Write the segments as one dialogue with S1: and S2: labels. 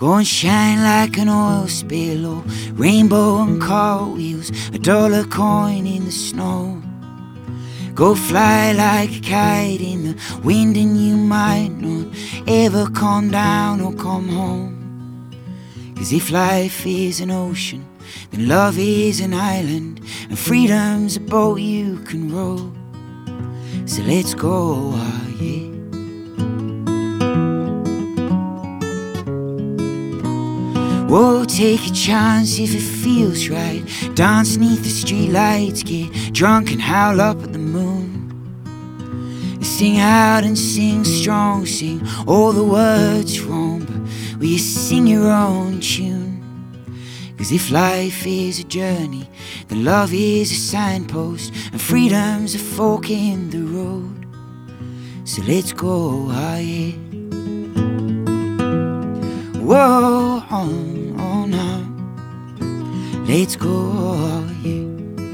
S1: Go and shine like an oil spill, or rainbow and cartwheels, a dollar coin in the snow. Go fly like a kite in the wind, and you might not ever come down or come home. 'Cause if life is an ocean, then love is an island, and freedom's a boat you can row. So let's go, yeah. Whoa, take a chance if it feels right. Dance neath the streetlights, get drunk and howl up at the moon. Sing out and sing strong, sing all the words wrong, but will you sing your own tune? 'Cause if life is a journey, then love is a signpost, and freedom's a fork in the road. So let's go, yeah. Whoa, oh now, let's go, yeah.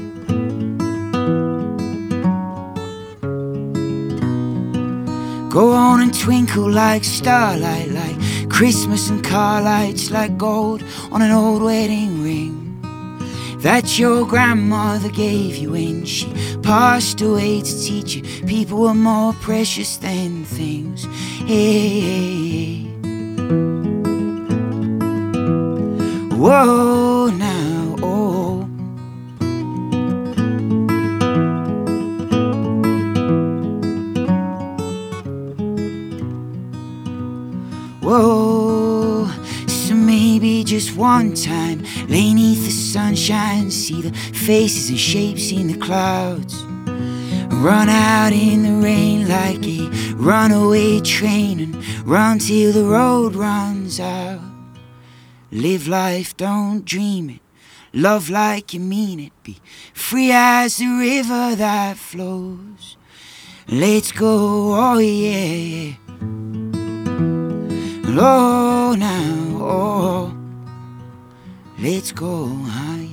S1: Go on and twinkle like starlight, like Christmas and car lights, like gold on an old wedding ring that your grandmother gave you when she passed away, to teach you people were more precious than things. Hey. Whoa, now, oh. Whoa, so maybe just one time, lay neath the sunshine, see the faces and shapes in the clouds, run out in the rain like a runaway train, and run till the road runs out. Live life, don't dream it. Love like you mean it. Be free as the river that flows. Let's go, oh yeah. Oh now, oh. Let's go high.